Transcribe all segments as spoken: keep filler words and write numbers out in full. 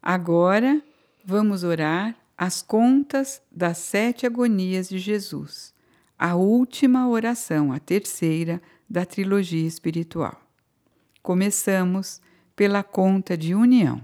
Agora, vamos orar as contas das sete agonias de Jesus, a última oração, a terceira da trilogia espiritual. Começamos pela conta de união.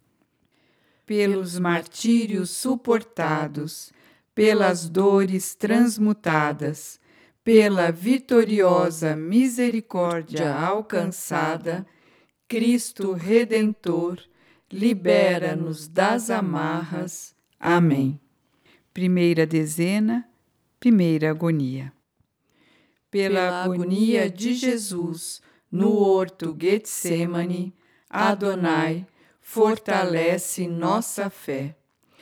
Pelos martírios suportados, pelas dores transmutadas, pela vitoriosa misericórdia alcançada, Cristo Redentor, libera-nos das amarras. Amém. Primeira dezena, primeira agonia. Pela agonia de Jesus no horto Getsêmani, Adonai, fortalece nossa fé.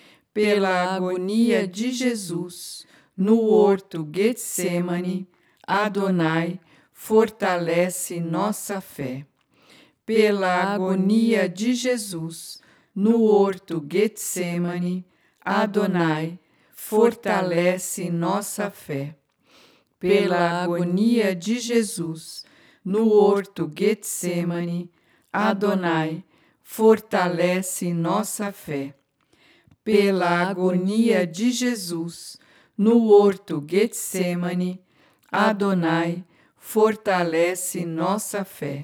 Pela agonia de Jesus no horto Getsêmani, Adonai, fortalece nossa fé. Pela agonia de Jesus no horto Getsêmani, Adonai, fortalece nossa fé. Pela agonia de Jesus no horto Getsêmani, Adonai, fortalece nossa fé. Pela agonia de Jesus no horto Getsêmani, Adonai, fortalece nossa fé.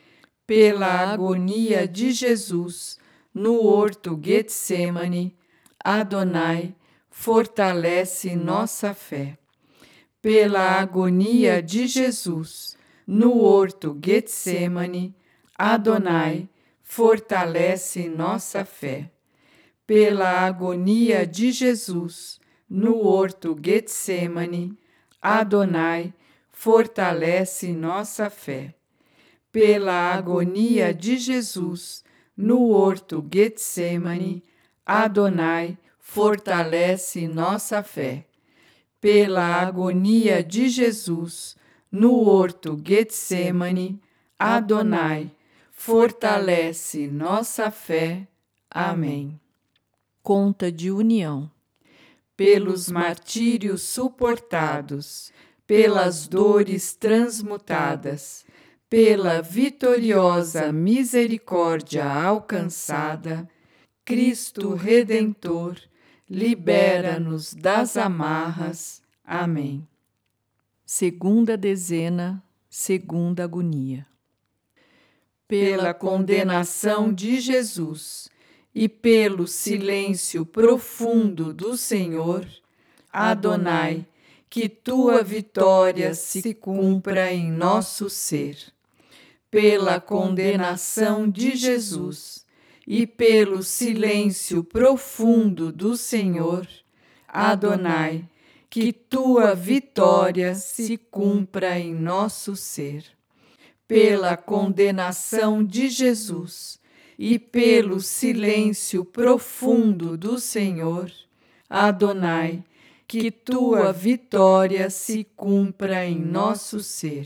Pela agonia de Jesus no horto Getsêmani, Adonai, fortalece nossa fé. Pela agonia de Jesus no horto Getsêmani, Adonai, fortalece nossa fé. Pela agonia de Jesus no horto Getsêmani, Adonai, fortalece nossa fé. Pela agonia de Jesus no horto Getsêmani, Adonai, fortalece nossa fé. Pela agonia de Jesus no horto Getsêmani, Adonai, fortalece nossa fé. Amém. Conta de união. Pelos martírios suportados, pelas dores transmutadas, pela vitoriosa misericórdia alcançada, Cristo Redentor, libera-nos das amarras. Amém. Segunda dezena, segunda agonia. Pela condenação de Jesus e pelo silêncio profundo do Senhor, Adonai, que tua vitória se cumpra em nosso ser. Pela condenação de Jesus e pelo silêncio profundo do Senhor, Adonai, que tua vitória se cumpra em nosso ser. Pela condenação de Jesus e pelo silêncio profundo do Senhor, Adonai, que tua vitória se cumpra em nosso ser.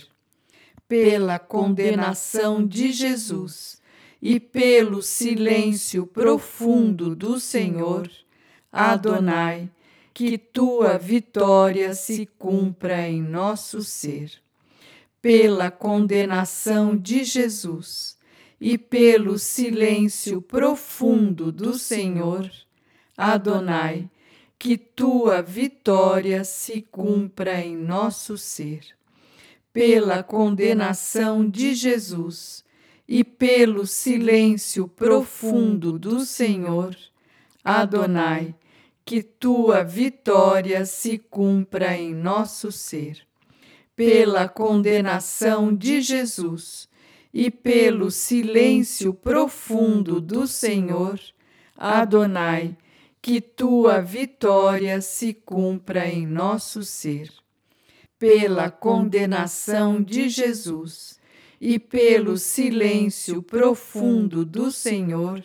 Pela condenação de Jesus e pelo silêncio profundo do Senhor, Adonai, que tua vitória se cumpra em nosso ser. Pela condenação de Jesus e pelo silêncio profundo do Senhor, Adonai, que tua vitória se cumpra em nosso ser. Pela condenação de Jesus e pelo silêncio profundo do Senhor, Adonai, que tua vitória se cumpra em nosso ser. Pela condenação de Jesus e pelo silêncio profundo do Senhor, Adonai, que tua vitória se cumpra em nosso ser. Pela condenação de Jesus e pelo silêncio profundo do Senhor,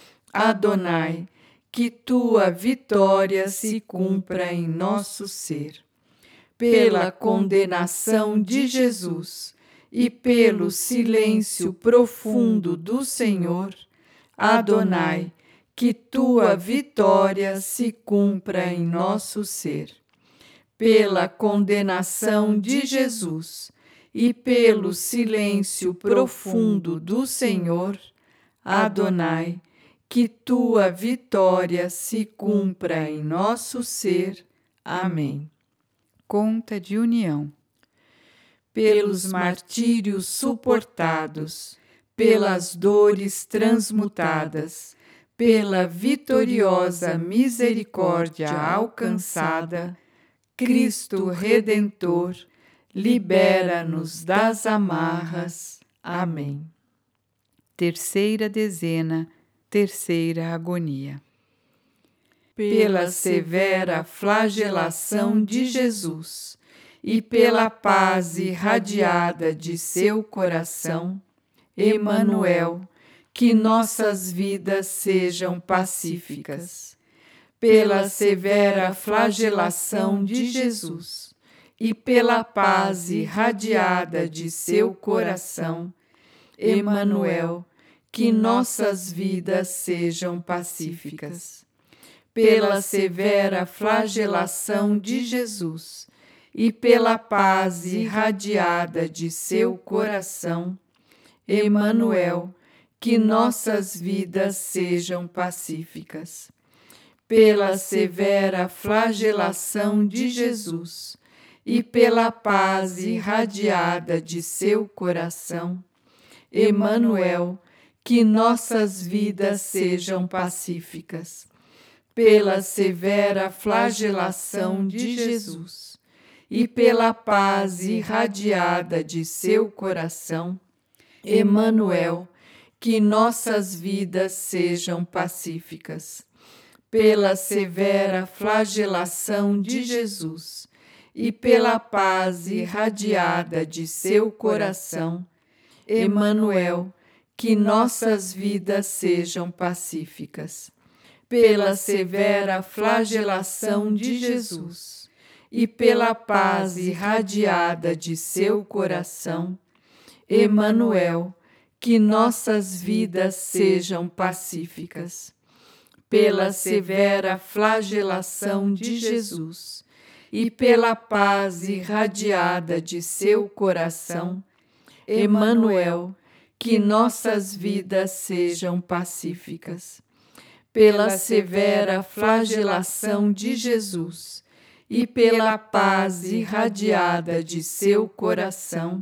Adonai, que tua vitória se cumpra em nosso ser. Pela condenação de Jesus e pelo silêncio profundo do Senhor, Adonai, que tua vitória se cumpra em nosso ser. Pela condenação de Jesus e pelo silêncio profundo do Senhor, Adonai, que tua vitória se cumpra em nosso ser. Amém. Conta de união. Pelos martírios suportados, pelas dores transmutadas, pela vitoriosa misericórdia alcançada, Cristo Redentor, libera-nos das amarras. Amém. Terceira dezena, terceira agonia. Pela severa flagelação de Jesus e pela paz irradiada de seu coração, Emanuel, que nossas vidas sejam pacíficas. Pela severa flagelação de Jesus e pela paz irradiada de seu coração, Emanuel, que nossas vidas sejam pacíficas. Pela severa flagelação de Jesus e pela paz irradiada de seu coração, Emanuel, que nossas vidas sejam pacíficas. Pela severa flagelação de Jesus e pela paz irradiada de seu coração, Emanuel, que nossas vidas sejam pacíficas. Pela severa flagelação de Jesus e pela paz irradiada de seu coração, Emanuel, que nossas vidas sejam pacíficas. Pela severa flagelação de Jesus e pela paz irradiada de seu coração, Emanuel, que nossas vidas sejam pacíficas. Pela severa flagelação de Jesus e pela paz irradiada de seu coração, Emanuel, que nossas vidas sejam pacíficas. Pela severa flagelação de Jesus e pela paz irradiada de seu coração, Emanuel, que nossas vidas sejam pacíficas. Pela severa flagelação de Jesus e pela paz irradiada de seu coração,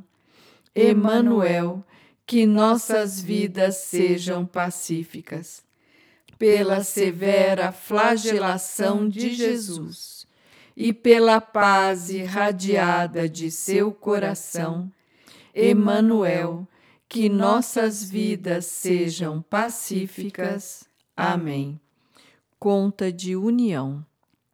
Emanuel, que nossas vidas sejam pacíficas. Pela severa flagelação de Jesus e pela paz irradiada de seu coração, Emanuel, que nossas vidas sejam pacíficas. Amém. Conta de união.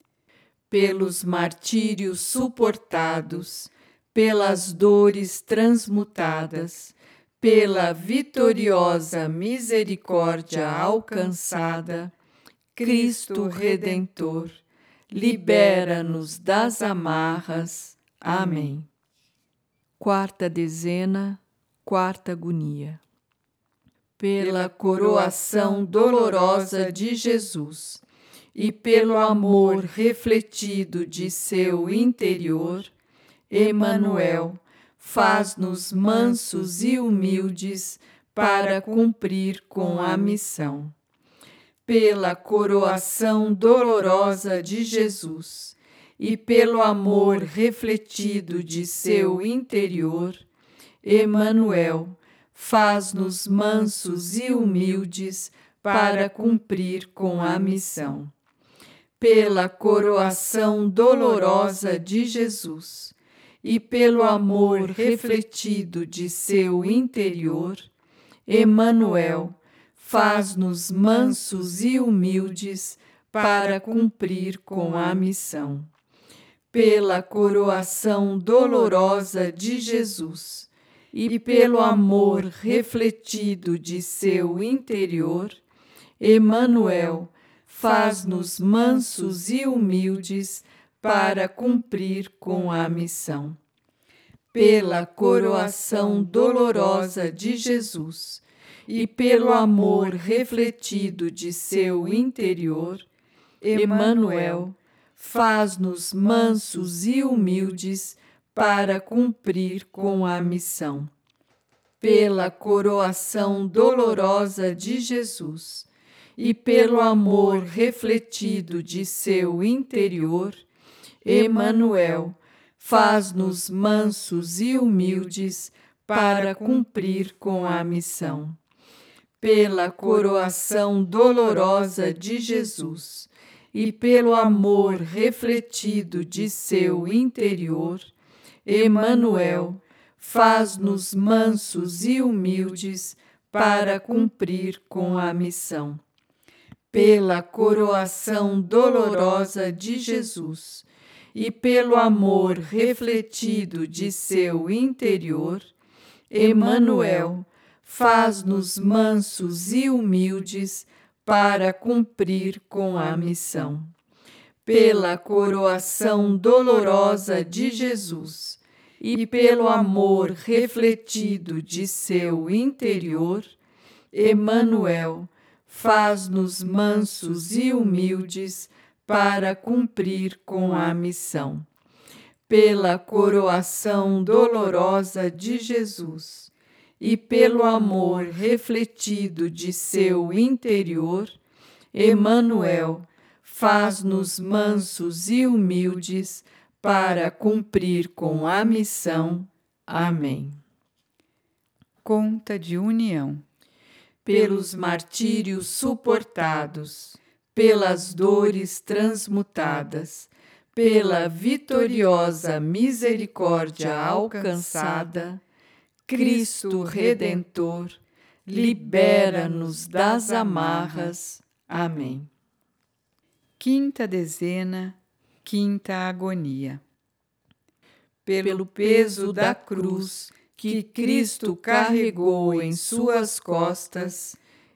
Pelos martírios suportados, pelas dores transmutadas, pela vitoriosa misericórdia alcançada, Cristo Redentor, libera-nos das amarras. Amém. Quarta dezena, quarta agonia. Pela coroação dolorosa de Jesus e pelo amor refletido de seu interior, Emanuel, faz-nos mansos e humildes para cumprir com a missão. Pela coroação dolorosa de Jesus e pelo amor refletido de seu interior, Emanuel, faz-nos mansos e humildes para cumprir com a missão. Pela coroação dolorosa de Jesus e pelo amor refletido de seu interior, Emanuel, faz-nos mansos e humildes para cumprir com a missão. Pela coroação dolorosa de Jesus e pelo amor refletido de seu interior, Emanuel, faz-nos mansos e humildes para cumprir com a missão. Pela coroação dolorosa de Jesus e pelo amor refletido de seu interior, Emanuel, faz-nos mansos e humildes para cumprir com a missão. Pela coroação dolorosa de Jesus e pelo amor refletido de seu interior, Emanuel, faz-nos mansos e humildes para cumprir com a missão. Pela coroação dolorosa de Jesus e pelo amor refletido de seu interior, Emanuel, faz-nos mansos e humildes para cumprir com a missão. Pela coroação dolorosa de Jesus e pelo amor refletido de seu interior, Emanuel, faz-nos mansos e humildes para cumprir com a missão. Pela coroação dolorosa de Jesus e pelo amor refletido de seu interior, Emanuel, faz-nos mansos e humildes para cumprir com a missão. Pela coroação dolorosa de Jesus e pelo amor refletido de seu interior, Emanuel, faz-nos mansos e humildes para cumprir com a missão. Amém. Conta de união. Pelos martírios suportados, pelas dores transmutadas, pela vitoriosa misericórdia alcançada, Cristo Redentor, libera-nos das amarras. Amém. Quinta dezena, quinta agonia. Pelo peso da cruz que Cristo carregou em suas costas,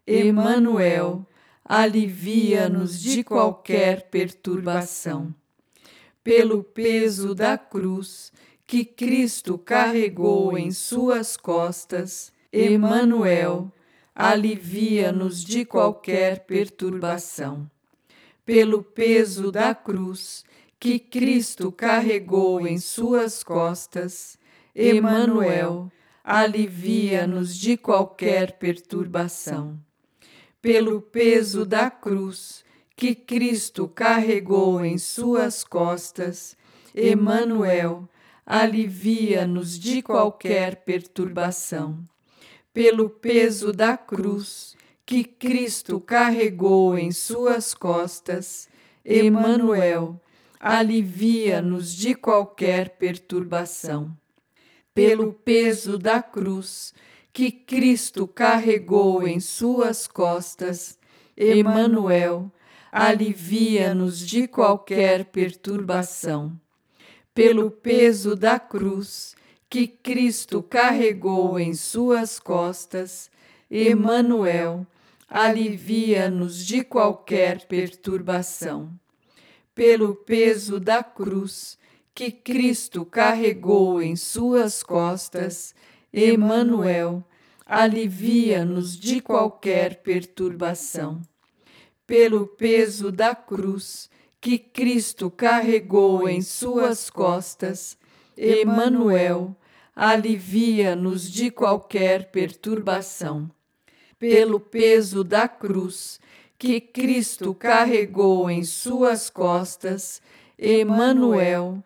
Emanuel, alivia-nos de qualquer perturbação. Pelo peso da cruz que Cristo carregou em suas costas, Emanuel, alivia-nos de qualquer perturbação. Pelo peso da cruz que Cristo carregou em suas costas, Emanuel, alivia-nos de qualquer perturbação. Pelo peso da cruz que Cristo carregou em suas costas, Emanuel, alivia-nos de qualquer perturbação. Pelo peso da cruz que Cristo carregou em suas costas, Emanuel, alivia-nos de qualquer perturbação. Pelo peso da cruz que Cristo carregou em suas costas, Emanuel, alivia-nos de qualquer perturbação. Pelo peso da cruz que Cristo carregou em suas costas, Emanuel, alivia-nos de qualquer perturbação. Pelo peso da cruz que Cristo carregou em suas costas, Emanuel, alivia-nos de qualquer perturbação. Pelo peso da cruz que Cristo carregou em suas costas, Emanuel, alivia-nos de qualquer perturbação. Pelo peso da cruz que Cristo carregou em suas costas, Emanuel,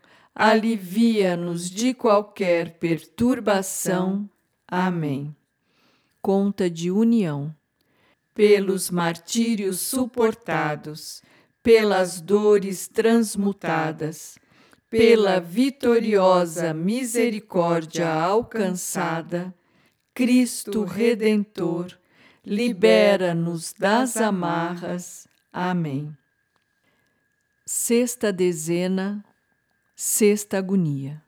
alivia-nos de qualquer perturbação. Amém. Conta de união. Pelos martírios suportados, pelas dores transmutadas, pela vitoriosa misericórdia alcançada, Cristo Redentor, libera-nos das amarras. Amém. Sexta dezena, sexta agonia.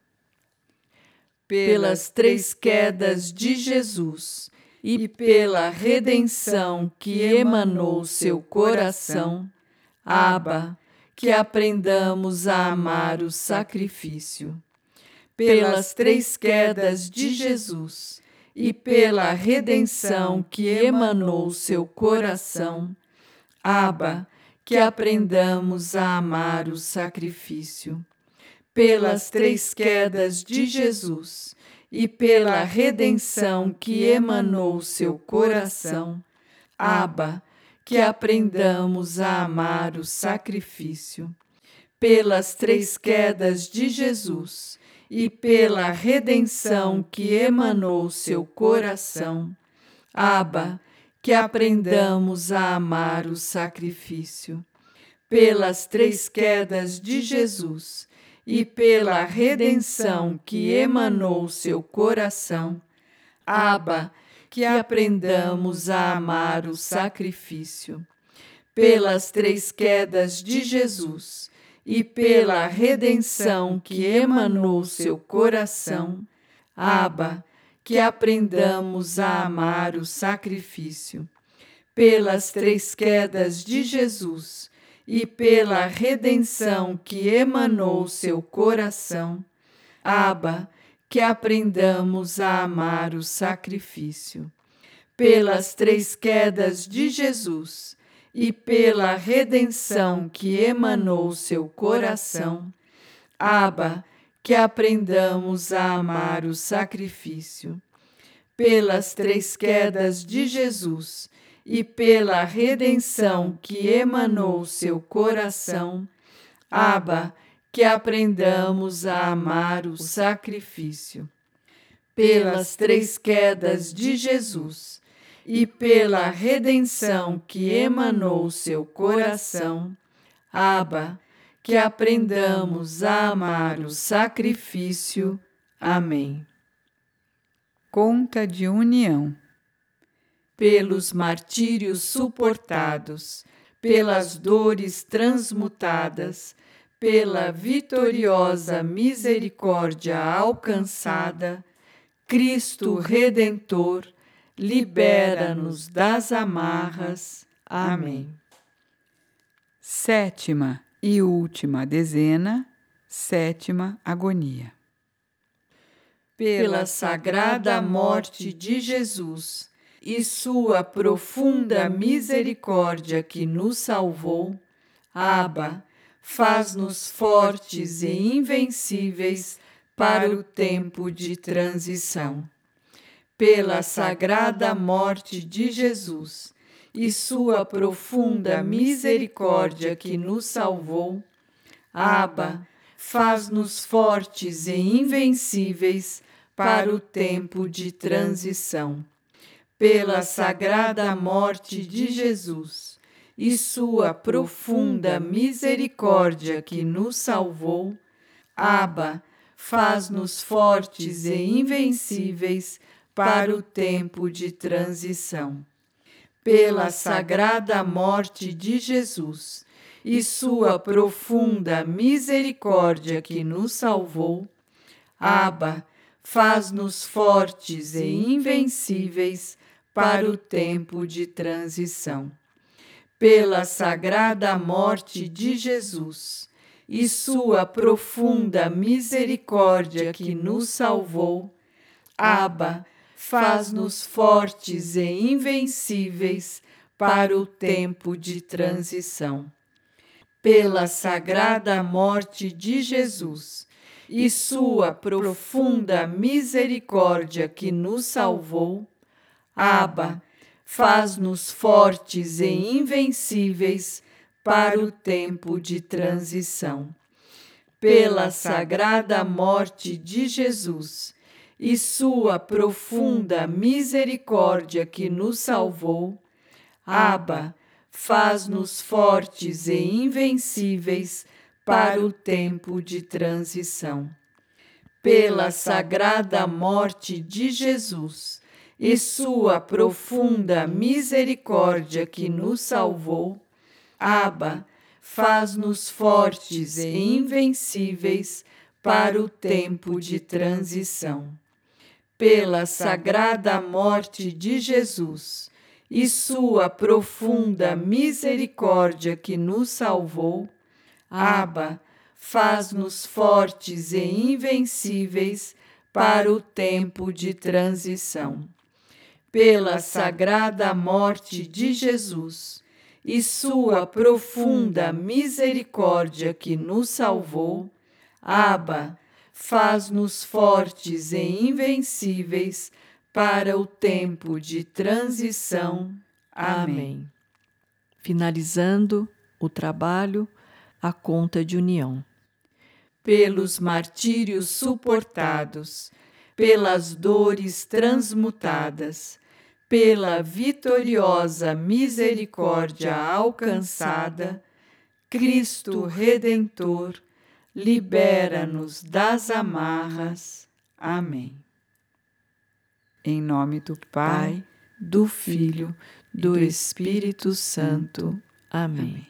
Pelas três quedas de Jesus e pela redenção que emanou seu coração, Abba, que aprendamos a amar o sacrifício. Pelas três quedas de Jesus e pela redenção que emanou seu coração, Abba, que aprendamos a amar o sacrifício. Pelas três quedas de Jesus e pela redenção que emanou seu coração, Abba, que aprendamos a amar o sacrifício. Pelas três quedas de Jesus e pela redenção que emanou seu coração, Abba, que aprendamos a amar o sacrifício. Pelas três quedas de Jesus e pela redenção que emanou seu coração, Abba, que aprendamos a amar o sacrifício. Pelas três quedas de Jesus e pela redenção que emanou seu coração, Abba, que aprendamos a amar o sacrifício. Pelas três quedas de Jesus e pela redenção que emanou seu coração, Abba, que aprendamos a amar o sacrifício. Pelas três quedas de Jesus e pela redenção que emanou seu coração, Abba, que aprendamos a amar o sacrifício. Pelas três quedas de Jesus e pela redenção que emanou seu coração, Abba, que aprendamos a amar o sacrifício. Pelas três quedas de Jesus e pela redenção que emanou seu coração, Abba, que aprendamos a amar o sacrifício. Amém. Conta de união. Pelos martírios suportados, pelas dores transmutadas, pela vitoriosa misericórdia alcançada, Cristo Redentor, libera-nos das amarras. Amém. Sétima e última dezena, sétima agonia. Pela sagrada morte de Jesus e sua profunda misericórdia que nos salvou, Abba, faz-nos fortes e invencíveis para o tempo de transição. Pela sagrada morte de Jesus e sua profunda misericórdia que nos salvou, Abba, faz-nos fortes e invencíveis para o tempo de transição. Pela sagrada morte de Jesus e sua profunda misericórdia que nos salvou, Abba, faz-nos fortes e invencíveis para o tempo de transição. Pela sagrada morte de Jesus e sua profunda misericórdia que nos salvou, Abba, faz-nos fortes e invencíveis para o tempo de transição. Pela sagrada morte de Jesus e sua profunda misericórdia que nos salvou, Abba, faz-nos fortes e invencíveis para o tempo de transição. Pela sagrada morte de Jesus e sua profunda misericórdia que nos salvou, Abba, faz-nos fortes e invencíveis para o tempo de transição. Pela sagrada morte de Jesus e sua profunda misericórdia que nos salvou, Abba, faz-nos fortes e invencíveis para o tempo de transição. Pela sagrada morte de Jesus e sua profunda misericórdia que nos salvou, Abba, faz-nos fortes e invencíveis para o tempo de transição. Pela sagrada morte de Jesus e sua profunda misericórdia que nos salvou, Abba, faz-nos fortes e invencíveis para o tempo de transição. Pela sagrada morte de Jesus e sua profunda misericórdia que nos salvou, Abba, faz-nos fortes e invencíveis para o tempo de transição. Amém. finalizando o trabalho, a conta de união. Pelos martírios suportados, pelas dores transmutadas, pela vitoriosa misericórdia alcançada, Cristo Redentor, libera-nos das amarras. Amém. Em nome do Pai, Pai, do Filho, do Espírito Santo. Amém.